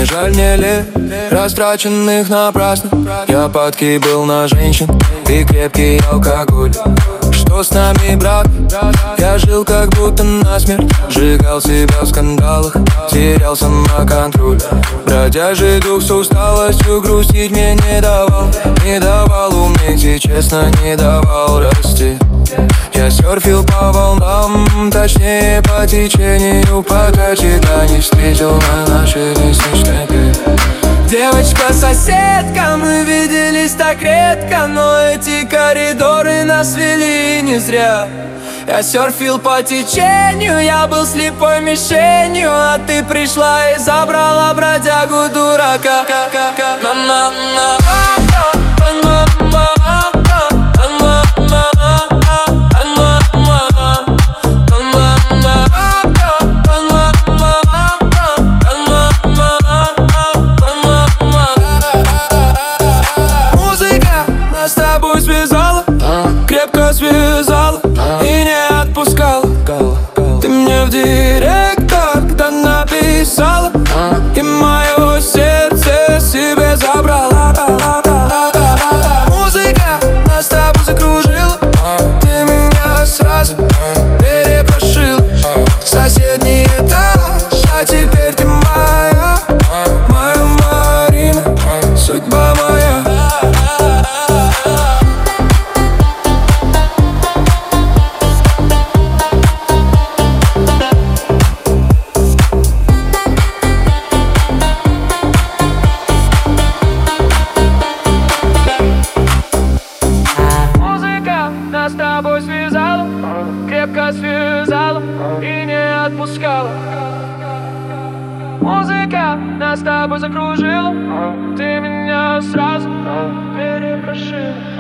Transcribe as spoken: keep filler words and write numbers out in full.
жаль мне лет, растраченных напрасно. Я падкий был на женщин, ты крепкий алкоголь. Что с нами, брат? Я жил как будто насмерть, сжигал себя в скандалах, терял самоконтроль. Бродяжий дух с усталостью грустить мне не давал, не давал уметь и честно не давал расти. Я серфил по волнам, точнее по течению, пока тебя не встретил на нашей лестничной клетке. Девочка-соседка, мы виделись так редко, но эти коридоры нас вели не зря. Я серфил по течению, я был слепой мишенью, а ты пришла и забрала бродягу дурака. Связала, крепко связала и не отпускала. Ты мне в директ тогда написала, и мое сердце себе забрала. Музыка нас с тобой закружила, ты меня сразу перепрошила. Соседний этаж, а теперь ты моя, моя Марина, судьба моя. Нас с тобой связала, крепко связала и не отпускала. Музыка нас с тобой закружила, ты меня сразу перепрошила.